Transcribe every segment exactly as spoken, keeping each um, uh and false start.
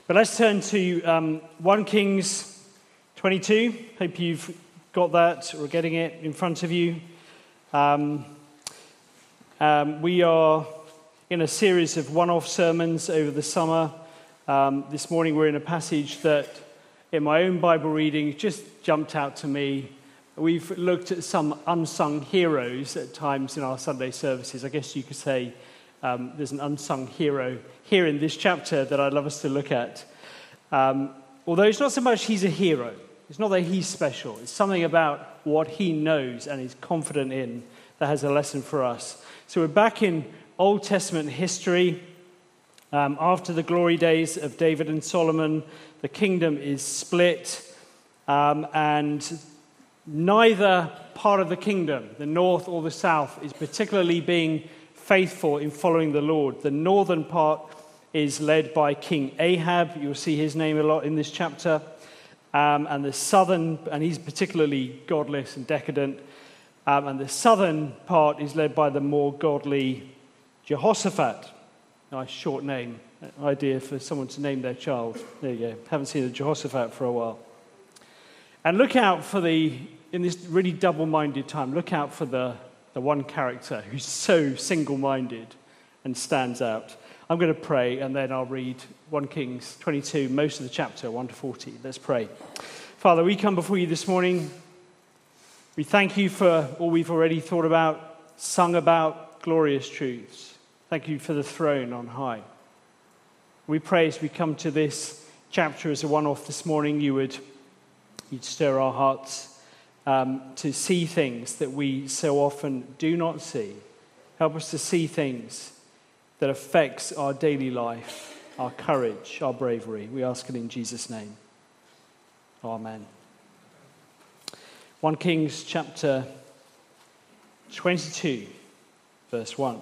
But let's turn to um, First Kings twenty-two. Hope you've got that or getting it in front of you. Um, um, we are in a series of one-off sermons over the summer. Um, this morning we're in a passage that, in my own Bible reading, just jumped out to me. We've looked at some unsung heroes at times in our Sunday services. I guess you could say um, there's an unsung hero here in this chapter that I'd love us to look at. Um, although it's not so much he's a hero. It's not that he's special. It's something about what he knows and is confident in that has a lesson for us. So we're back in Old Testament history. Um, after the glory days of David and Solomon, the kingdom is split, um, and neither part of the kingdom, the north or the south, is particularly being faithful in following the Lord. The northern part is led by King Ahab. You'll see his name a lot in this chapter. Um, and the southern, and he's particularly godless and decadent. Um, and the southern part is led by the more godly Jehoshaphat. Nice short name. Idea for someone to name their child. There you go. Haven't seen a Jehoshaphat for a while. And look out for the, in this really double-minded time, look out for the, the one character who's so single-minded and stands out. I'm going to pray, and then I'll read First Kings twenty-two, most of the chapter, one to forty. Let's pray. Father, we come before you this morning. We thank you for all we've already thought about, sung about, glorious truths. Thank you for the throne on high. We pray as we come to this chapter as a one-off this morning, you would you'd stir our hearts um, to see things that we so often do not see. Help us to see things that affects our daily life, our courage, our bravery. We ask it in Jesus' name. Amen. First Kings chapter twenty-two, verse one.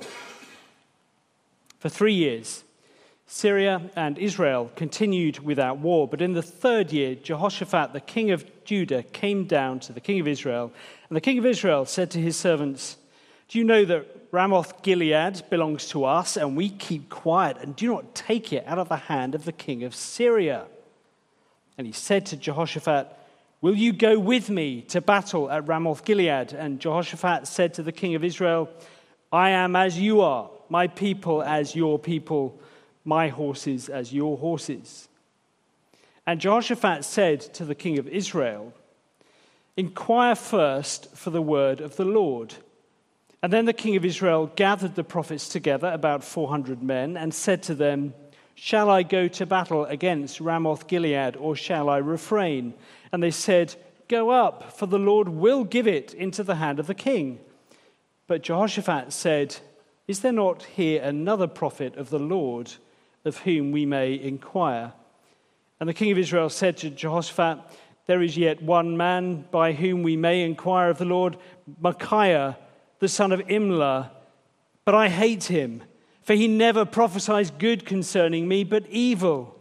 For three years, Syria and Israel continued without war, but in the third year, Jehoshaphat, the king of Judah, came down to the king of Israel, and the king of Israel said to his servants, "Do you know that Ramoth-Gilead belongs to us, and we keep quiet and do not take it out of the hand of the king of Syria?" And he said to Jehoshaphat, "Will you go with me to battle at Ramoth-Gilead?" And Jehoshaphat said to the king of Israel, "I am as you are, my people as your people, my horses as your horses." And Jehoshaphat said to the king of Israel, "Inquire first for the word of the Lord." And then the king of Israel gathered the prophets together, about four hundred men, and said to them, "Shall I go to battle against Ramoth-Gilead, or shall I refrain?" And they said, "Go up, for the Lord will give it into the hand of the king." But Jehoshaphat said, "Is there not here another prophet of the Lord of whom we may inquire?" And the king of Israel said to Jehoshaphat, "There is yet one man by whom we may inquire of the Lord, Micaiah, the son of Imlah, but I hate him, for he never prophesies good concerning me, but evil."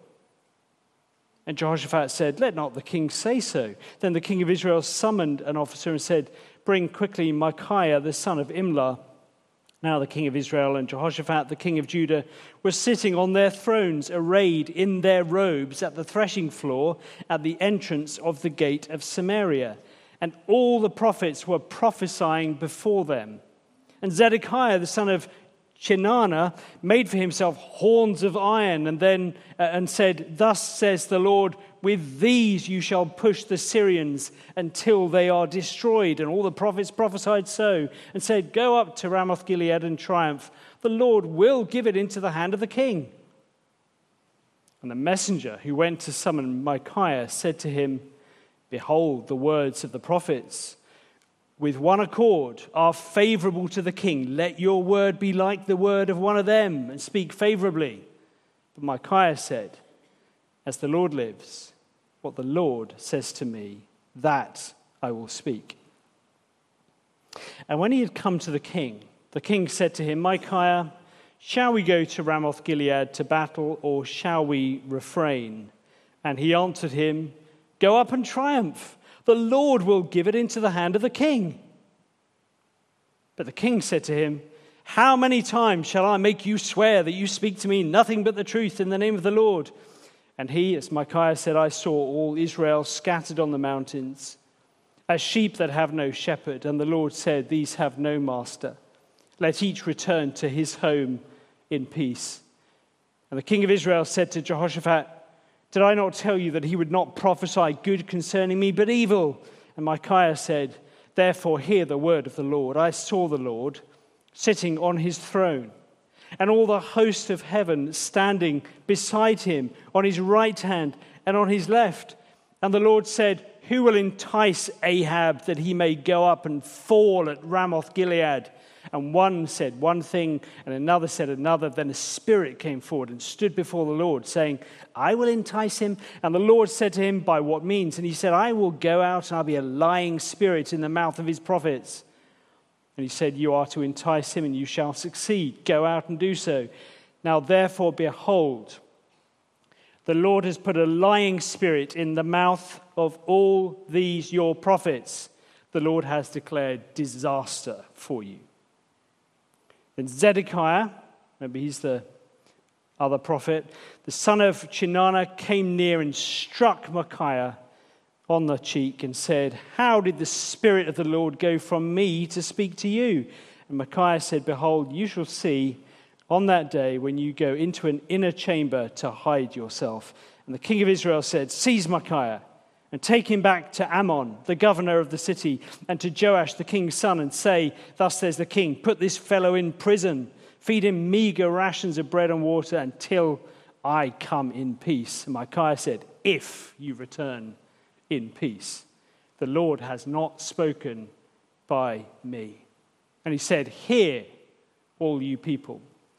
And Jehoshaphat said, "Let not the king say so." Then the king of Israel summoned an officer and said, "Bring quickly Micaiah, the son of Imlah." Now the king of Israel and Jehoshaphat, the king of Judah, were sitting on their thrones, arrayed in their robes at the threshing floor at the entrance of the gate of Samaria. And all the prophets were prophesying before them. And Zedekiah, the son of Chenaanah, made for himself horns of iron, and then uh, and said, "Thus says the Lord, with these you shall push the Syrians until they are destroyed." And all the prophets prophesied so, and said, "Go up to Ramoth-Gilead and triumph. The Lord will give it into the hand of the king." And the messenger who went to summon Micaiah said to him, "Behold, the words of the prophets, with one accord, are favorable to the king. Let your word be like the word of one of them, and speak favorably." But Micaiah said, "As the Lord lives, what the Lord says to me, that I will speak." And when he had come to the king, the king said to him, "Micaiah, shall we go to Ramoth-Gilead to battle, or shall we refrain?" And he answered him, "Go up and triumph. The Lord will give it into the hand of the king." But the king said to him, How many times shall I make you swear that you speak to me nothing but the truth in the name of the Lord? And he, as Micaiah said, I saw all Israel scattered on the mountains, as sheep that have no shepherd. And the Lord said, these have no master. Let each return to his home in peace. And the king of Israel said to Jehoshaphat, did I not tell you that he would not prophesy good concerning me, but evil? And Micaiah said, therefore hear the word of the Lord. I saw the Lord sitting on his throne, and all the host of heaven standing beside him on his right hand and on his left. And the Lord said, who will entice Ahab that he may go up and fall at Ramoth Gilead? And one said one thing, and another said another. Then a spirit came forward and stood before the Lord, saying, I will entice him. And the Lord said to him, by what means? And he said, I will go out, and I'll be a lying spirit in the mouth of his prophets. And he said, you are to entice him, and you shall succeed. Go out and do so. Now therefore, behold, the Lord has put a lying spirit in the mouth of all these your prophets. The Lord has declared disaster for you. Then Zedekiah, maybe he's the other prophet, the son of Chinana, came near and struck Micaiah on the cheek and said, how did the Spirit of the Lord go from me to speak to you? And Micaiah said, behold, you shall see on that day when you go into an inner chamber to hide yourself. And the king of Israel said, seize Micaiah and take him back to Ammon, the governor of the city, and to Joash, the king's son, and say, thus says the king, put this fellow in prison, feed him meager rations of bread and water until I come in peace. And Micaiah said, if you return in peace, the Lord has not spoken by me. And he said, hear, all you people.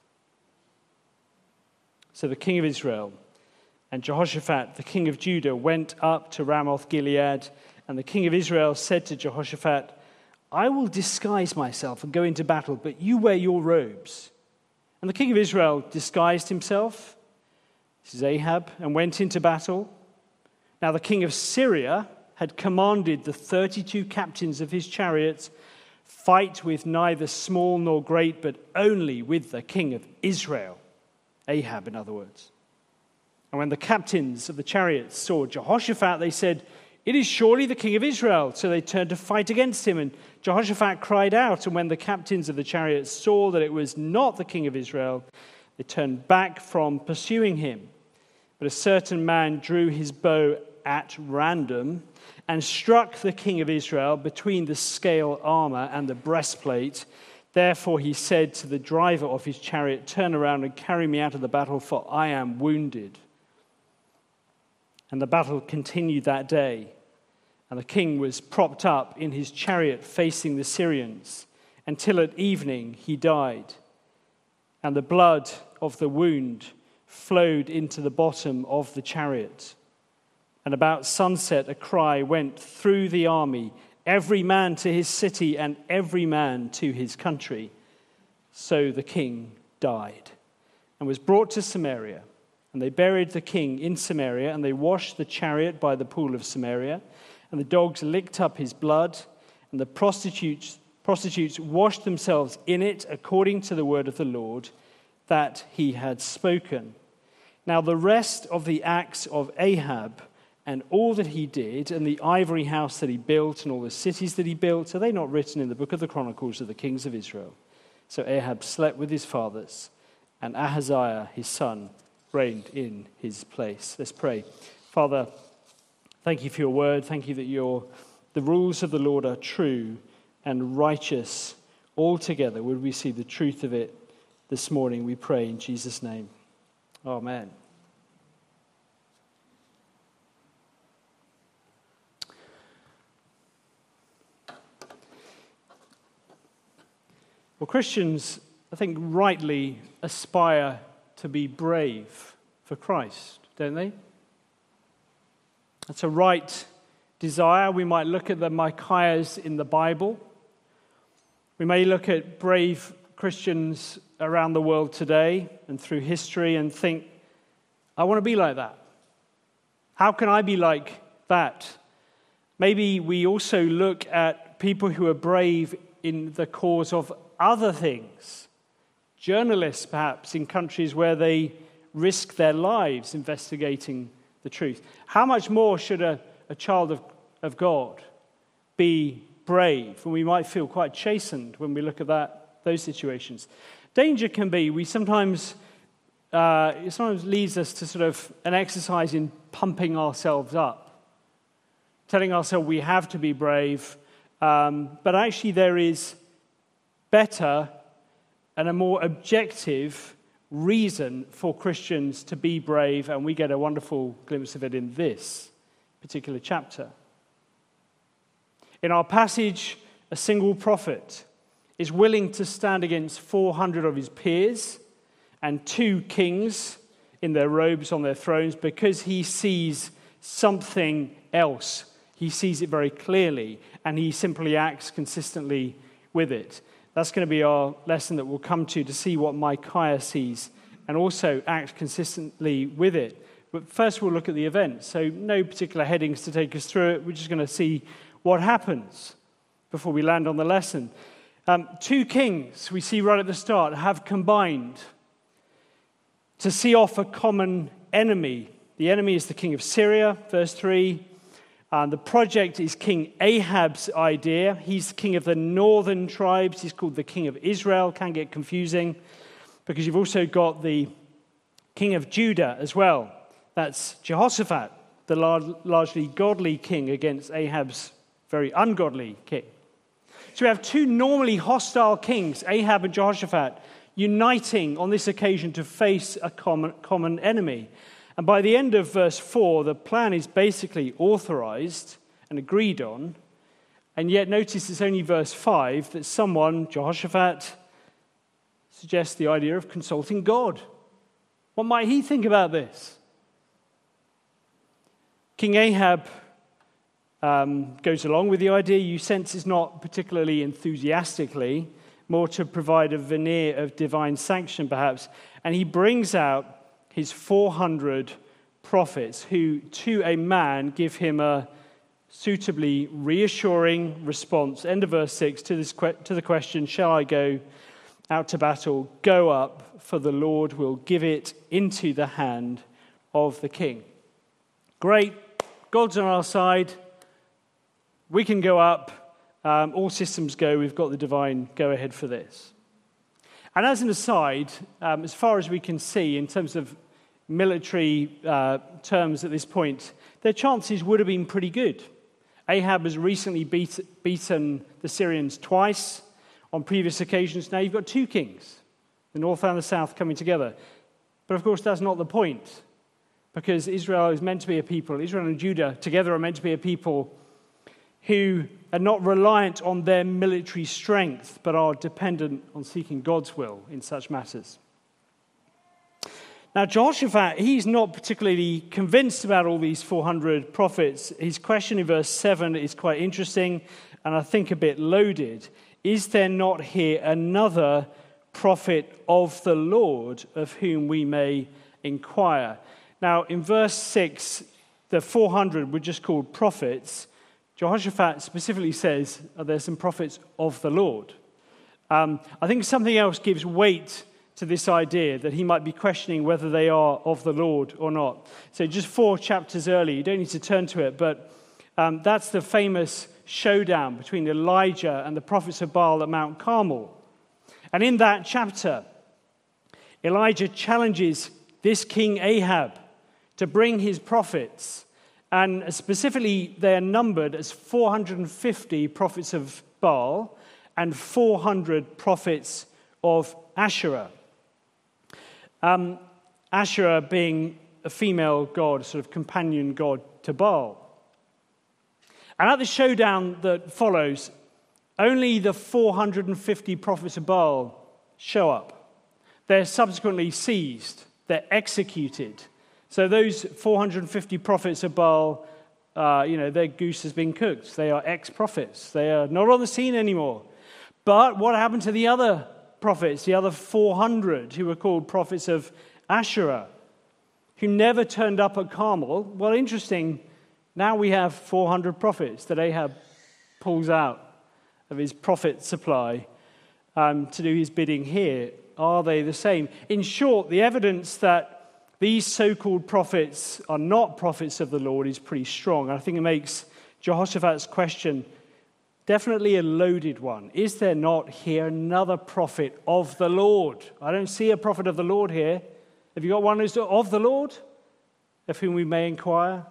So the king of Israel and Jehoshaphat, the king of Judah, went up to Ramoth Gilead. And the king of Israel said to Jehoshaphat, I will disguise myself and go into battle, but you wear your robes. And the king of Israel disguised himself, this is Ahab, and went into battle. Now the king of Syria had commanded the thirty-two captains of his chariots, fight with neither small nor great, but only with the king of Israel, Ahab, in other words. And when the captains of the chariots saw Jehoshaphat, they said, it is surely the king of Israel. So they turned to fight against him, and Jehoshaphat cried out. And when the captains of the chariots saw that it was not the king of Israel, they turned back from pursuing him. But a certain man drew his bow at random and struck the king of Israel between the scale armor and the breastplate. Therefore he said to the driver of his chariot, turn around and carry me out of the battle, for I am wounded. And the battle continued that day, and the king was propped up in his chariot facing the Syrians, until at evening he died. And the blood of the wound flowed into the bottom of the chariot. And about sunset a cry went through the army, every man to his city and every man to his country. So the king died and was brought to Samaria. And they buried the king in Samaria, and they washed the chariot by the pool of Samaria. And the dogs licked up his blood, and the prostitutes, prostitutes washed themselves in it according to the word of the Lord that he had spoken. Now the rest of the acts of Ahab and all that he did, and the ivory house that he built, and all the cities that he built, are they not written in the book of the Chronicles of the kings of Israel? So Ahab slept with his fathers, and Ahaziah his son reigned in his place. Let's pray. Father, thank you for your word. Thank you that your the rules of the Lord are true and righteous altogether. Would we see the truth of it this morning? We pray in Jesus' name. Amen. Well, Christians, I think, rightly aspire to be brave for Christ, don't they? That's a right desire. We might look at the Micaiahs in the Bible. We may look at brave Christians around the world today and through history and think, I want to be like that. How can I be like that? Maybe we also look at people who are brave in the cause of other things. Journalists, perhaps, in countries where they risk their lives investigating the truth. How much more should a, a child of, of God be brave? And we might feel quite chastened when we look at that those situations. Danger can be, we sometimes, uh, it sometimes leads us to sort of an exercise in pumping ourselves up, telling ourselves we have to be brave, um, but actually there is better and a more objective reason for Christians to be brave, and we get a wonderful glimpse of it in this particular chapter. In our passage, a single prophet is willing to stand against four hundred of his peers and two kings in their robes on their thrones because he sees something else. He sees it very clearly, and he simply acts consistently with it. That's going to be our lesson that we'll come to, to see what Micaiah sees and also act consistently with it. But first we'll look at the event. So no particular headings to take us through it. We're just going to see what happens before we land on the lesson. Um, two kings, we see right at the start, have combined to see off a common enemy. The enemy is the king of Syria, verse three. Um, the project is King Ahab's idea. He's king of the northern tribes. He's called the king of Israel. Can get confusing because you've also got the king of Judah as well. That's Jehoshaphat, the lar- largely godly king against Ahab's very ungodly king. So we have two normally hostile kings, Ahab and Jehoshaphat, uniting on this occasion to face a common, common enemy. And by the end of verse four, the plan is basically authorized and agreed on. And yet notice it's only verse five that someone, Jehoshaphat, suggests the idea of consulting God. What might he think about this? King Ahab um, goes along with the idea. You sense is not particularly enthusiastically, more to provide a veneer of divine sanction perhaps. And he brings out his four hundred prophets who, to a man, give him a suitably reassuring response. End of verse six to, this que- to the question, shall I go out to battle? Go up, for the Lord will give it into the hand of the king. Great. God's on our side. We can go up. Um, all systems go. We've got the divine go-ahead for this. And as an aside, um, as far as we can see in terms of military uh, terms at this point, their chances would have been pretty good. Ahab has recently beat, beaten the Syrians twice on previous occasions. Now you've got two kings, the north and the south, coming together. But of course, that's not the point, because Israel is meant to be a people, Israel and Judah together are meant to be a people who are not reliant on their military strength, but are dependent on seeking God's will in such matters. Now, Jehoshaphat, he's not particularly convinced about all these four hundred prophets. His question in verse seven is quite interesting, and I think a bit loaded. Is there not here another prophet of the Lord of whom we may inquire? Now, in verse six, the four hundred were just called prophets. Jehoshaphat specifically says, are there some prophets of the Lord? Um, I think something else gives weight to this idea that he might be questioning whether they are of the Lord or not. So just four chapters early, you don't need to turn to it, but um, that's the famous showdown between Elijah and the prophets of Baal at Mount Carmel. And in that chapter, Elijah challenges this King Ahab to bring his prophets. And specifically, they are numbered as four hundred fifty prophets of Baal and four hundred prophets of Asherah. Um, Asherah being a female god, sort of companion god to Baal. And at the showdown that follows, only the four hundred fifty prophets of Baal show up. They're subsequently seized. They're executed. So those four hundred fifty prophets of Baal, uh, you know, their goose has been cooked. They are ex-prophets. They are not on the scene anymore. But what happened to the other prophets, the other four hundred who were called prophets of Asherah, who never turned up at Carmel? Well, interesting, now we have four hundred prophets that Ahab pulls out of his prophet supply um, to do his bidding here. Are they the same? In short, the evidence that these so-called prophets are not prophets of the Lord is pretty strong. And I think it makes Jehoshaphat's question definitely a loaded one. Is there not here another prophet of the Lord? I don't see a prophet of the Lord here. Have you got one who's of the Lord, of whom we may inquire?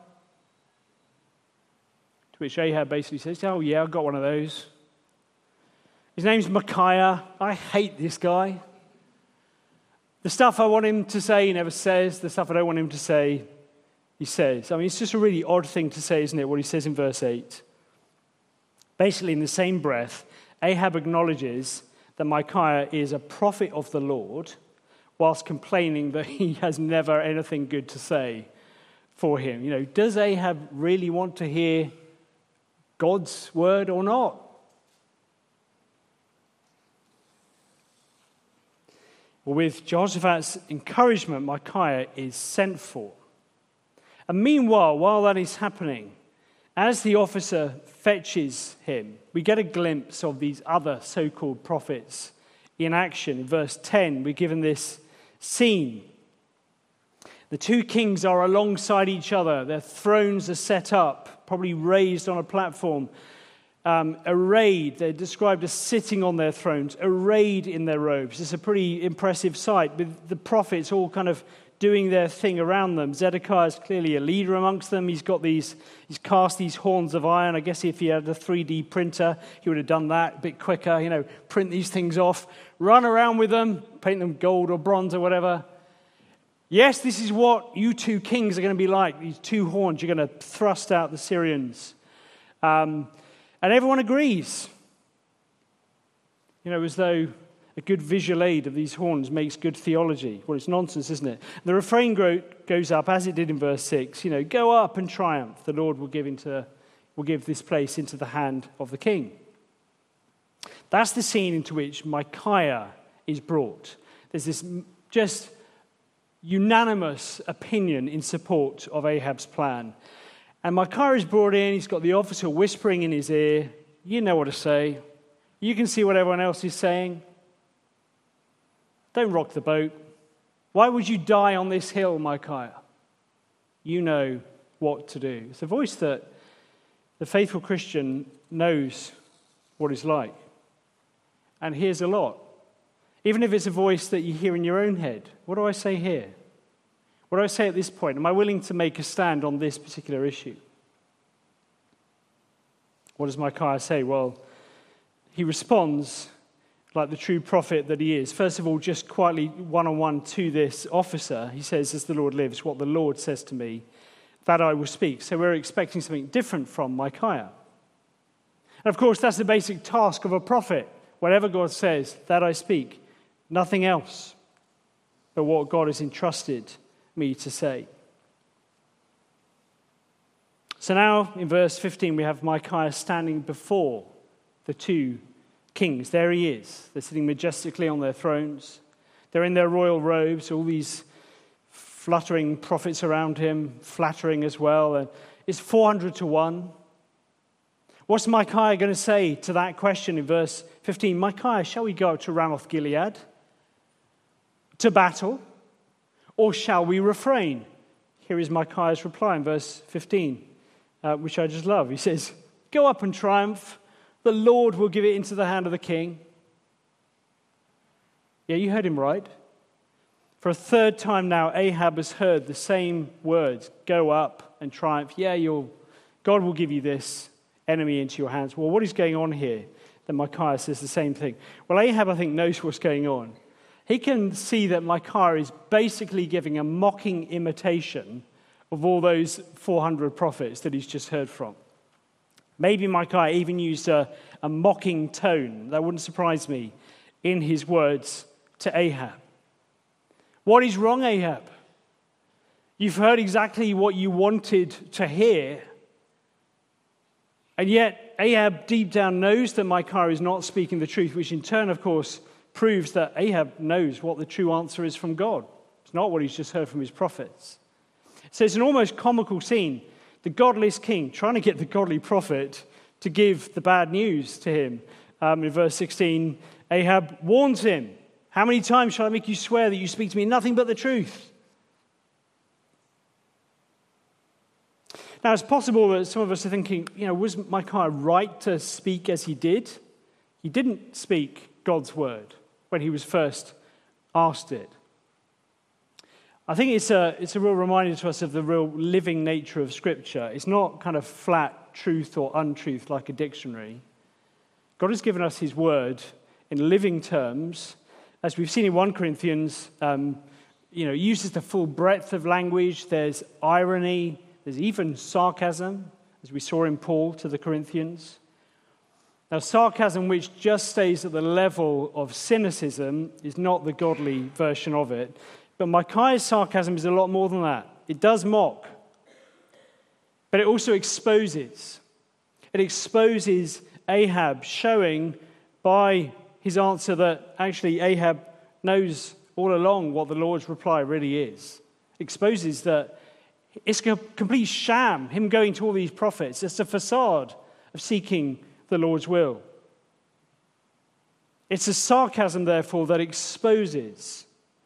To which Ahab basically says, oh yeah, I've got one of those. His name's Micaiah. I hate this guy. The stuff I want him to say, he never says. The stuff I don't want him to say, he says. I mean, it's just a really odd thing to say, isn't it, what he says in verse eight. Basically, in the same breath, Ahab acknowledges that Micaiah is a prophet of the Lord, whilst complaining that he has never anything good to say for him. You know, does Ahab really want to hear God's word or not? Well, with Jehoshaphat's encouragement, Micaiah is sent for. And meanwhile, while that is happening, as the officer fetches him, we get a glimpse of these other so-called prophets in action. In verse ten, we're given this scene. The two kings are alongside each other. Their thrones are set up, probably raised on a platform. Um, arrayed, they're described as sitting on their thrones, arrayed in their robes. It's a pretty impressive sight, with the prophets all kind of doing their thing around them. Zedekiah is clearly a leader amongst them. He's got these, he's cast these horns of iron. I guess if he had a three D printer, he would have done that a bit quicker. You know, print these things off, run around with them, paint them gold or bronze or whatever. Yes, this is what you two kings are going to be like. These two horns, you're going to thrust out the Syrians. Um, And everyone agrees. You know, as though a good visual aid of these horns makes good theology. Well, it's nonsense, isn't it? The refrain goes up, as it did in verse six. You know, go up and triumph. The Lord will give into, will give this place into the hand of the king. That's the scene into which Micaiah is brought. There's this just unanimous opinion in support of Ahab's plan. And Micaiah is brought in, he's got the officer whispering in his ear, you know what to say. You can see what everyone else is saying. Don't rock the boat. Why would you die on this hill, Micaiah? You know what to do. It's a voice that the faithful Christian knows what it's like and hears a lot. Even if it's a voice that you hear in your own head. What do I say here? What do I say at this point? Am I willing to make a stand on this particular issue? What does Micaiah say? Well, he responds like the true prophet that he is. First of all, just quietly one-on-one to this officer. He says, as the Lord lives, what the Lord says to me, that I will speak. So we're expecting something different from Micaiah. And of course, that's the basic task of a prophet. Whatever God says, that I speak. Nothing else but what God has entrusted me to say. So now in verse fifteen we have Micaiah standing before the two kings. There he is. They're sitting majestically on their thrones. They're in their royal robes, all these fluttering prophets around him, flattering as well. And it's four hundred to one. What's Micaiah going to say to that question in verse fifteen? Micaiah, shall we go to Ramoth Gilead to battle? Or shall we refrain? Here is Micaiah's reply in verse fifteen, uh, which I just love. He says, go up and triumph. The Lord will give it into the hand of the king. Yeah, you heard him right. For a third time now, Ahab has heard the same words. Go up and triumph. Yeah, you'll, God will give you this enemy into your hands. Well, what is going on here? Then Micaiah says the same thing. Well, Ahab, I think, knows what's going on. He can see that Micaiah is basically giving a mocking imitation of all those four hundred prophets that he's just heard from. Maybe Micaiah even used a, a mocking tone, that wouldn't surprise me, in his words to Ahab. What is wrong, Ahab? You've heard exactly what you wanted to hear, and yet Ahab deep down knows that Micaiah is not speaking the truth, which in turn, of course, proves that Ahab knows what the true answer is from God. It's not what he's just heard from his prophets. So it's an almost comical scene. The godless king trying to get the godly prophet to give the bad news to him. Um, in verse sixteen, Ahab warns him, how many times shall I make you swear that you speak to me nothing but the truth? Now, it's possible that some of us are thinking, you know, was Micaiah right to speak as he did? He didn't speak God's word when he was first asked it. I think it's a, it's a real reminder to us of the real living nature of Scripture. It's not kind of flat truth or untruth like a dictionary. God has given us his word in living terms. As we've seen in First Corinthians, um, you know, it uses the full breadth of language. There's irony. There's even sarcasm, as we saw in Paul to the Corinthians. Now, sarcasm which just stays at the level of cynicism is not the godly version of it. But Micaiah's sarcasm is a lot more than that. It does mock, but it also exposes. It exposes Ahab, showing by his answer that actually Ahab knows all along what the Lord's reply really is. It exposes that it's a complete sham, him going to all these prophets. It's a facade of seeking the Lord's will. It's a sarcasm, therefore, that exposes.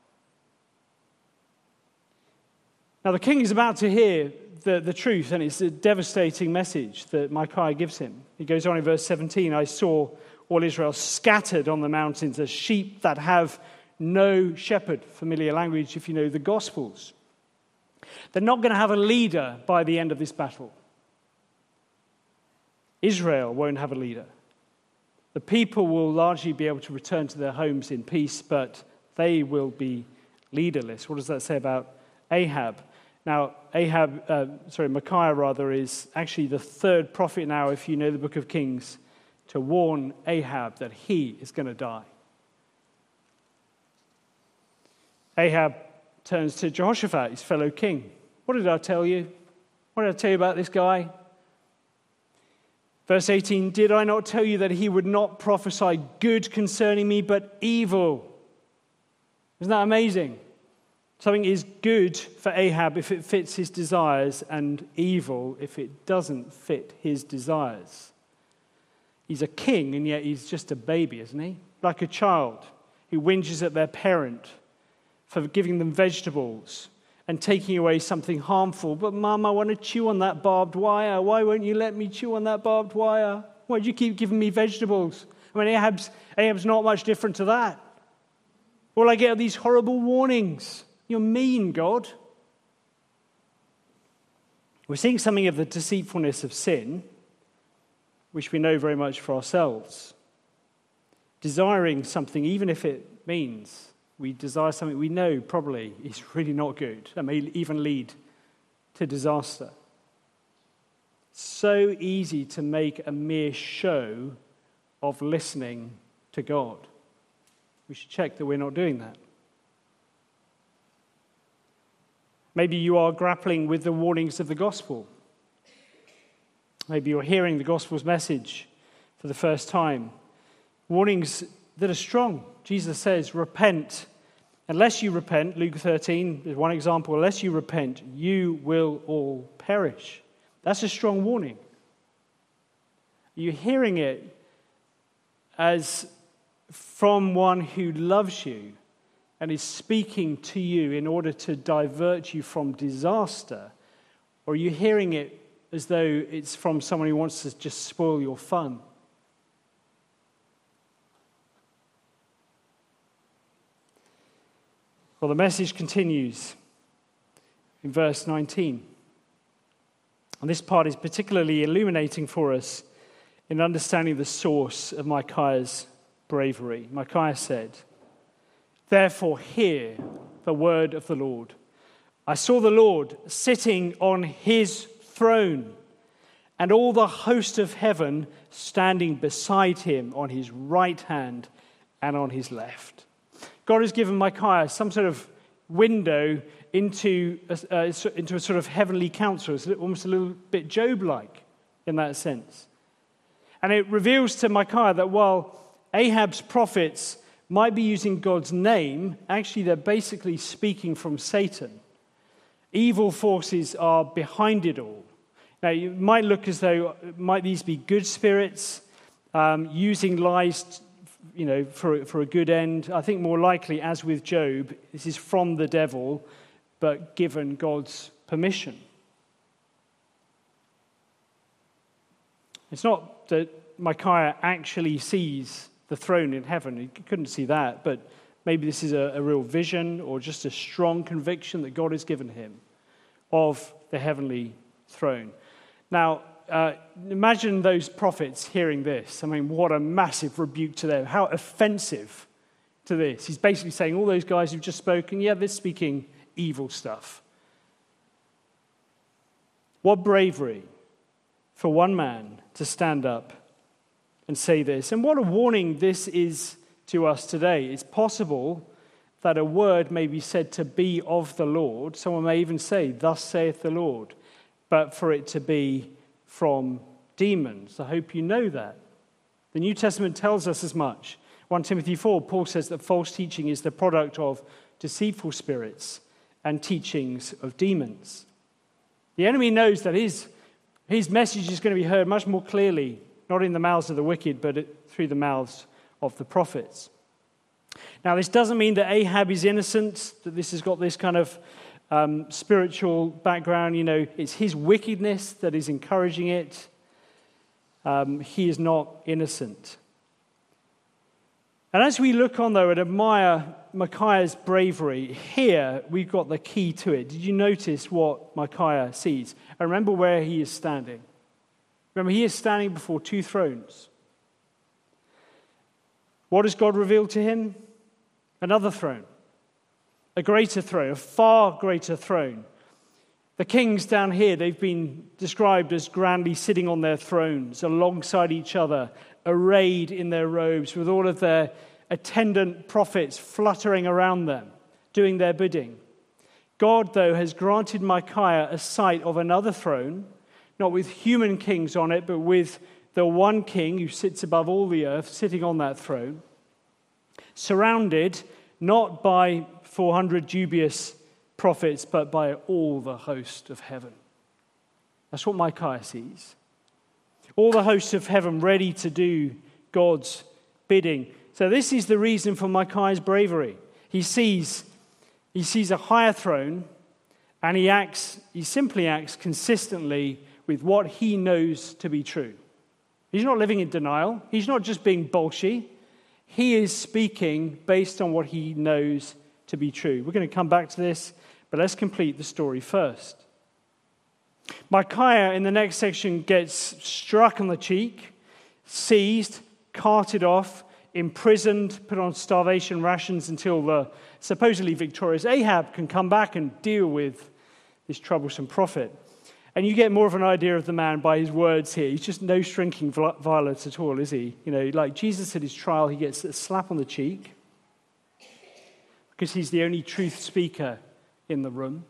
Now, the king is about to hear the, the truth, and it's a devastating message that Micaiah gives him. He goes on in verse seventeen, I saw all Israel scattered on the mountains as sheep that have no shepherd. Familiar language if you know the Gospels. They're not going to have a leader by the end of this battle. Israel won't have a leader. The people will largely be able to return to their homes in peace, but they will be leaderless. What does that say about Ahab? Now, Ahab, uh, sorry, Micaiah rather, is actually the third prophet now, if you know the book of Kings, to warn Ahab that he is going to die. Ahab turns to Jehoshaphat, his fellow king. What did I tell you? What did I tell you about this guy? Verse eighteen, did I not tell you that he would not prophesy good concerning me, but evil? Isn't that amazing? Something is good for Ahab if it fits his desires, and evil if it doesn't fit his desires. He's a king, and yet he's just a baby, isn't he? Like a child who whinges at their parent for giving them vegetables and taking away something harmful. But Mum, I want to chew on that barbed wire. Why won't you let me chew on that barbed wire? Why do you keep giving me vegetables? I mean, Ahab's, Ahab's not much different to that. All I get are these horrible warnings. You're mean, God. We're seeing something of the deceitfulness of sin, which we know very much for ourselves. Desiring something, even if it means we desire something we know probably is really not good and may even lead to disaster. So easy to make a mere show of listening to God. We should check that we're not doing that. Maybe you are grappling with the warnings of the gospel. Maybe you're hearing the gospel's message for the first time. Warnings that are strong. Jesus says, repent. Unless you repent, Luke thirteen is one example, unless you repent, you will all perish. That's a strong warning. You're hearing it as from one who loves you and is speaking to you in order to divert you from disaster, or are you hearing it as though it's from someone who wants to just spoil your fun? Well, the message continues in verse nineteen. And this part is particularly illuminating for us in understanding the source of Micaiah's bravery. Micaiah said, therefore hear the word of the Lord. I saw the Lord sitting on his throne, and all the host of heaven standing beside him on his right hand and on his left. God has given Micaiah some sort of window into a, uh, into a sort of heavenly council. It's almost a little bit Job-like in that sense. And it reveals to Micaiah that while Ahab's prophets might be using God's name, actually they're basically speaking from Satan. Evil forces are behind it all. Now, it might look as though, might these be good spirits um, using lies, you know, for, for a good end? I think more likely, as with Job, this is from the devil, but given God's permission. It's not that Micaiah actually sees the throne in heaven. He couldn't see that, but maybe this is a, a real vision or just a strong conviction that God has given him of the heavenly throne. Now, uh, imagine those prophets hearing this. I mean, what a massive rebuke to them. How offensive to this. He's basically saying, all those guys who've just spoken, yeah, they're speaking evil stuff. What bravery for one man to stand up and say this. And what a warning this is to us today. It's possible that a word may be said to be of the Lord. Someone may even say, thus saith the Lord, but for it to be from demons. I hope you know that. The New Testament tells us as much. First Timothy four, Paul says that false teaching is the product of deceitful spirits and teachings of demons. The enemy knows that his, his message is going to be heard much more clearly, not in the mouths of the wicked, but through the mouths of the prophets. Now, this doesn't mean that Ahab is innocent, that this has got this kind of um, spiritual background. You know, it's his wickedness that is encouraging it. Um, he is not innocent. And as we look on, though, and admire Micaiah's bravery, here we've got the key to it. Did you notice what Micaiah sees? And remember where he is standing. Remember, he is standing before two thrones. What does God reveal to him? Another throne. A greater throne, a far greater throne. The kings down here, they've been described as grandly sitting on their thrones alongside each other, arrayed in their robes, with all of their attendant prophets fluttering around them, doing their bidding. God, though, has granted Micaiah a sight of another throne, not with human kings on it, but with the one king who sits above all the earth, sitting on that throne, surrounded not by four hundred dubious prophets, but by all the host of heaven. That's what Micaiah sees. All the hosts of heaven ready to do God's bidding. So this is the reason for Micaiah's bravery. He sees, he sees a higher throne, and he acts, he simply acts consistently with what he knows to be true. He's not living in denial. He's not just being bolshy. He is speaking based on what he knows to be true. We're going to come back to this, but let's complete the story first. Micaiah, in the next section, gets struck on the cheek, seized, carted off, imprisoned, put on starvation rations until the supposedly victorious Ahab can come back and deal with this troublesome prophet. And you get more of an idea of the man by his words here. He's just no shrinking violence at all, is he? You know, like Jesus at his trial, he gets a slap on the cheek because he's the only truth speaker in the room.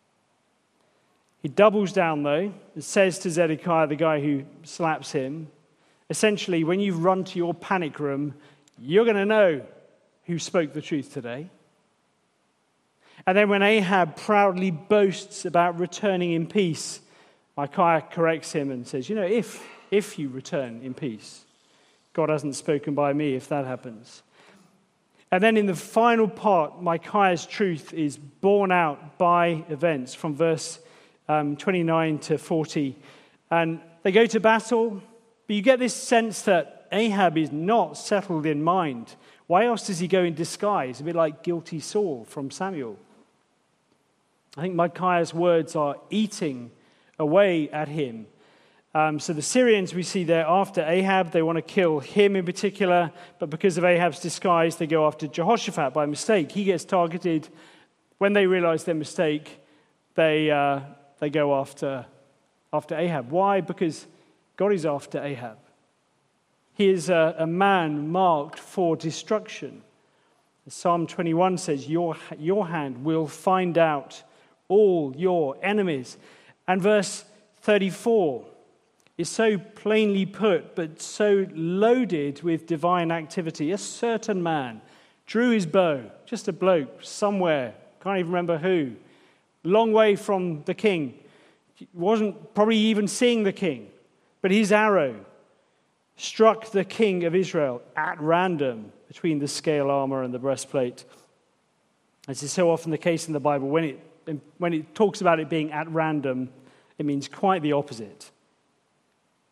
He doubles down, though, and says to Zedekiah, the guy who slaps him, essentially, when you run to your panic room, you're going to know who spoke the truth today. And then when Ahab proudly boasts about returning in peace, Micaiah corrects him and says, you know, if, if you return in peace, God hasn't spoken by me if that happens. And then in the final part, Micaiah's truth is borne out by events from verse um, twenty-nine to forty. And they go to battle, but you get this sense that Ahab is not settled in mind. Why else does he go in disguise? A bit like guilty Saul from Samuel. I think Micaiah's words are eating away at him. Um, so the Syrians we see there after Ahab, they want to kill him in particular, but because of Ahab's disguise, they go after Jehoshaphat by mistake. He gets targeted. When they realize their mistake, they uh, they go after, after Ahab. Why? Because God is after Ahab. He is a, a man marked for destruction. Psalm twenty-one says, your, your hand will find out all your enemies. And verse thirty-four is so plainly put, but so loaded with divine activity. A certain man drew his bow, just a bloke somewhere, can't even remember who, long way from the king. Wasn't probably even seeing the king, but his arrow struck the king of Israel at random between the scale armor and the breastplate. As is so often the case in the Bible, when it when it talks about it being at random, it means quite the opposite.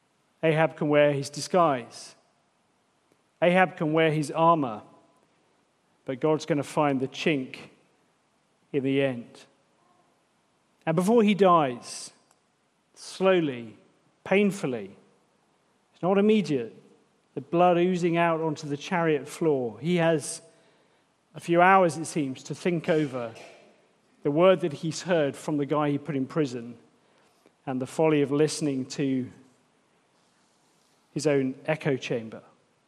Ahab can wear his disguise. Ahab can wear his armor. But God's going to find the chink in the end. And before he dies, slowly, painfully, it's not immediate, the blood oozing out onto the chariot floor, he has a few hours, it seems, to think over the word that he's heard from the guy he put in prison and the folly of listening to his own echo chamber.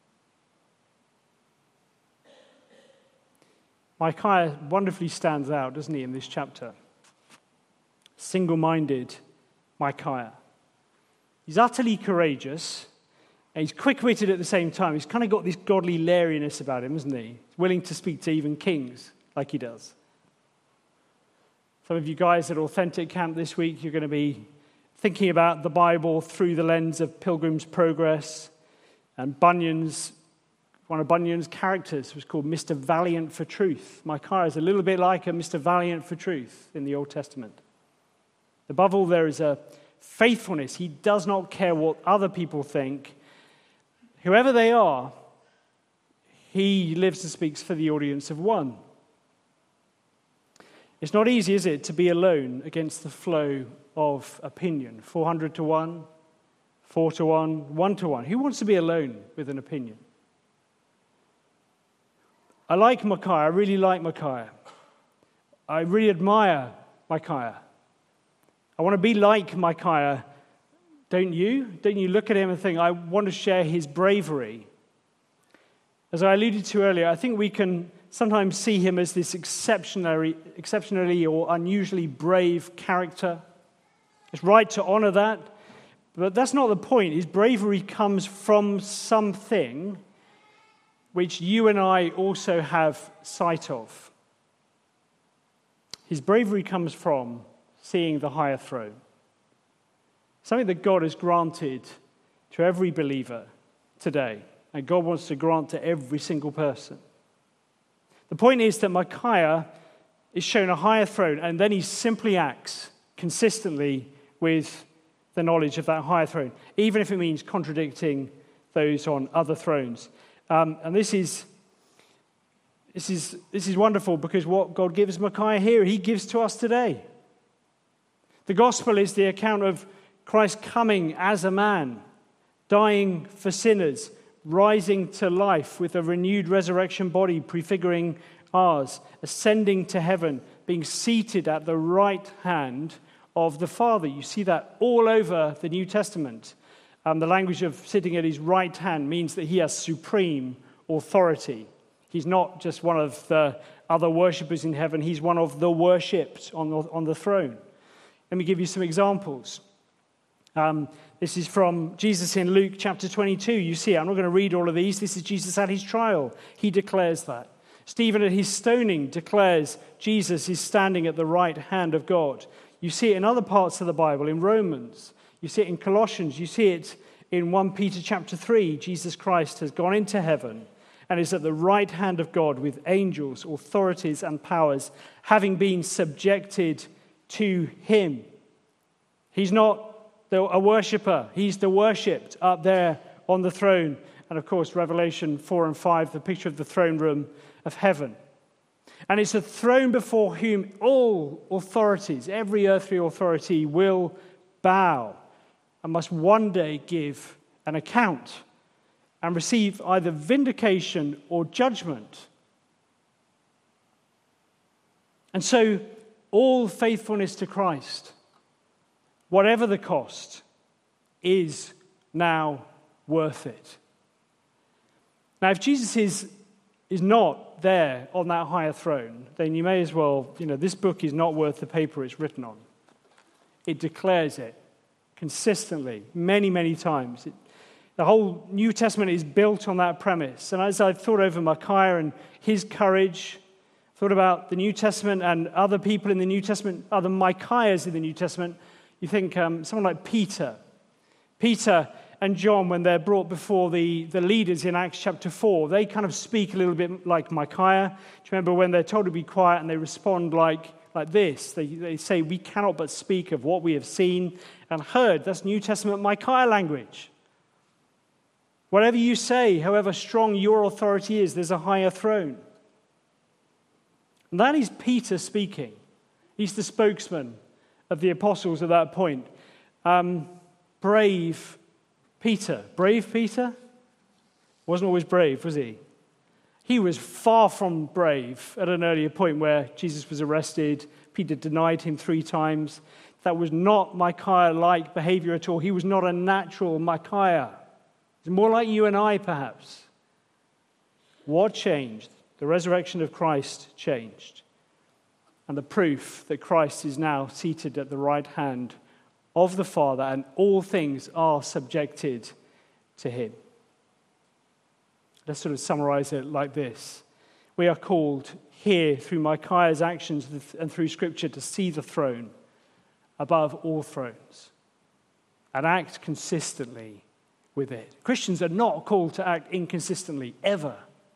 Micaiah wonderfully stands out, doesn't he, in this chapter? Single-minded Micaiah. He's utterly courageous, and he's quick-witted at the same time. He's kind of got this godly lariness about him, isn't he? He's willing to speak to even kings, like he does. Some of you guys at Authentic Camp this week, you're going to be thinking about the Bible through the lens of Pilgrim's Progress, and Bunyan's One of Bunyan's characters was called Mister Valiant for Truth. Micaiah is a little bit like a Mister Valiant for Truth in the Old Testament. Above all, there is a faithfulness. He does not care what other people think. Whoever they are, he lives and speaks for the audience of one. It's not easy, is it, to be alone against the flow of opinion. four hundred to one, four to one, one to one. Who wants to be alone with an opinion? I like Micaiah. I really like Micaiah. I really admire Micaiah. I want to be like Micaiah, don't you? Don't you look at him and think, I want to share his bravery? As I alluded to earlier, I think we can sometimes see him as this exceptionally, exceptionally or unusually brave character. It's right to honor that, but that's not the point. His bravery comes from something which you and I also have sight of. His bravery comes from seeing the higher throne. Something that God has granted to every believer today, and God wants to grant to every single person. The point is that Micaiah is shown a higher throne, and then he simply acts consistently with the knowledge of that higher throne, even if it means contradicting those on other thrones. Um, and this is, this is this is wonderful, because what God gives Micaiah here, he gives to us today. The gospel is the account of Christ coming as a man, dying for sinners, rising to life with a renewed resurrection body prefiguring ours, ascending to heaven, being seated at the right hand of the Father. You see that all over the New Testament. Um, the language of sitting at his right hand means that he has supreme authority. He's not just one of the other worshippers in heaven. He's one of the worshipped on the, on the throne. Let me give you some examples. Um, this is from Jesus in Luke chapter twenty-two. You see, I'm not going to read all of these. This is Jesus at his trial. He declares that. Stephen at his stoning declares Jesus is standing at the right hand of God. You see it in other parts of the Bible, in Romans. You see it in Colossians. You see it in First Peter chapter three. Jesus Christ has gone into heaven and is at the right hand of God with angels, authorities, and powers, having been subjected to him. He's not the, a worshipper. He's the worshipped up there on the throne. And of course, Revelation four and five, the picture of the throne room of heaven. And it's a throne before whom all authorities, every earthly authority, will bow and must one day give an account and receive either vindication or judgment. And so, all faithfulness to Christ, whatever the cost, is now worth it. Now, if Jesus is, is not there on that higher throne, then you may as well, you know, this book is not worth the paper it's written on. It declares it consistently, many, many times. It, the whole New Testament is built on that premise. And as I've thought over Micaiah and his courage, thought about the New Testament and other people in the New Testament, other Micaiahs in the New Testament, you think um, someone like Peter. Peter and John, when they're brought before the, the leaders in Acts chapter four, they kind of speak a little bit like Micaiah. Do you remember when they're told to be quiet and they respond like, like this? They, they say, we cannot but speak of what we have seen and heard. That's New Testament Micaiah language. Whatever you say, however strong your authority is, there's a higher throne. And that is Peter speaking. He's the spokesman of the apostles at that point. Um, brave Peter. Brave Peter? Wasn't always brave, was he? He was far from brave at an earlier point where Jesus was arrested. Peter denied him three times. That was not Micaiah-like behavior at all. He was not a natural Micaiah. He's more like you and I, perhaps. What changed? The resurrection of Christ changed. And the proof that Christ is now seated at the right hand of the Father and all things are subjected to him. Let's sort of summarize it like this. We are called here through Micaiah's actions and through Scripture to see the throne above all thrones and act consistently with it. Christians are not called to act inconsistently, ever.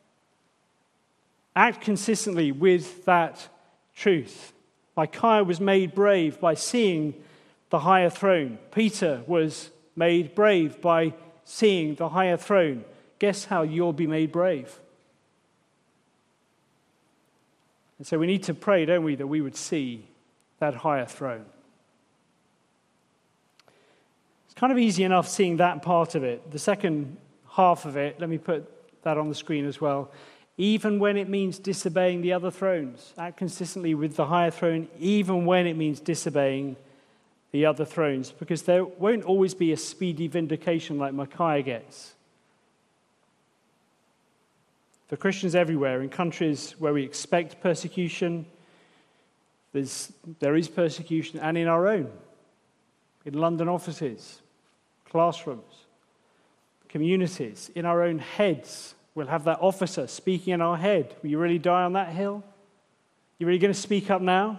Act consistently with that truth. Micaiah was made brave by seeing the higher throne. Peter was made brave by seeing the higher throne. Guess how you'll be made brave? And so we need to pray, don't we, that we would see that higher throne. It's kind of easy enough seeing that part of it. The second half of it, let me put that on the screen as well. Even when it means disobeying the other thrones, act consistently with the higher throne, even when it means disobeying the other thrones, because there won't always be a speedy vindication like Micaiah gets. For Christians everywhere, in countries where we expect persecution, there's, there is persecution, and in our own, in London offices, classrooms, communities, in our own heads. We'll have that officer speaking in our head. Will you really die on that hill? You really going to speak up now?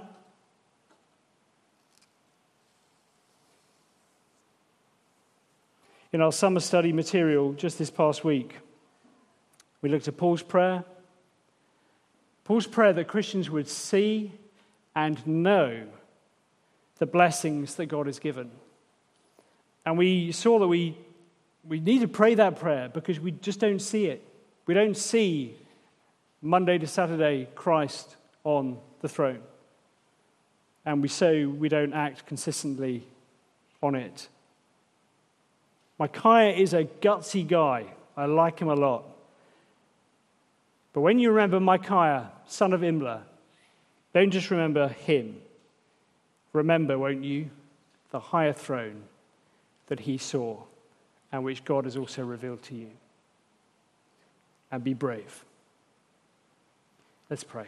In our summer study material just this past week, we looked at Paul's prayer. Paul's prayer that Christians would see and know the blessings that God has given. And we saw that we, we need to pray that prayer because we just don't see it. We don't see Monday to Saturday Christ on the throne. And we so we don't act consistently on it. Micaiah is a gutsy guy. I like him a lot. But when you remember Micaiah, son of Imlah, don't just remember him. Remember, won't you, the higher throne that he saw and which God has also revealed to you. And be brave. Let's pray.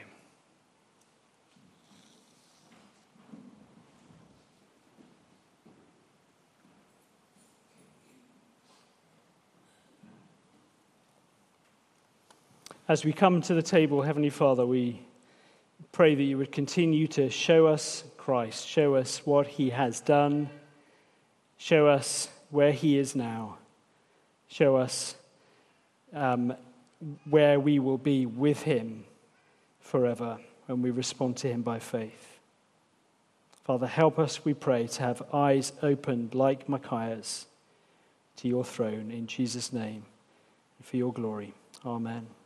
As we come to the table, Heavenly Father, we pray that you would continue to show us Christ, show us what he has done, show us where he is now, show us um, where we will be with him forever when we respond to him by faith. Father, help us, we pray, to have eyes opened like Micaiah's to your throne in Jesus' name and for your glory. Amen.